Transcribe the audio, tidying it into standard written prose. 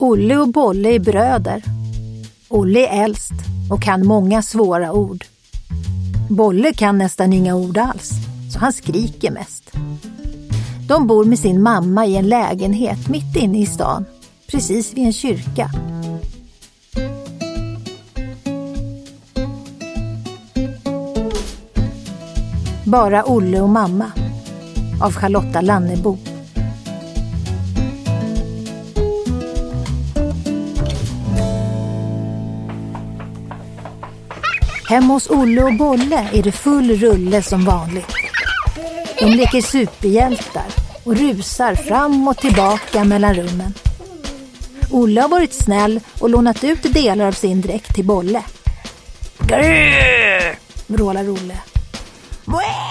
Olle och Bolle är bröder. Olle är äldst och kan många svåra ord. Bolle kan nästan inga ord alls, så han skriker mest. De bor med sin mamma i en lägenhet mitt inne i stan, precis vid en kyrka. Bara Olle och mamma av Charlotta Lannebo. Hemma hos Olle och Bolle är det full rulle som vanligt. De leker superhjältar och rusar fram och tillbaka mellan rummen. Olle har varit snäll och lånat ut delar av sin dräkt till Bolle. Grrr! Vrålar Olle.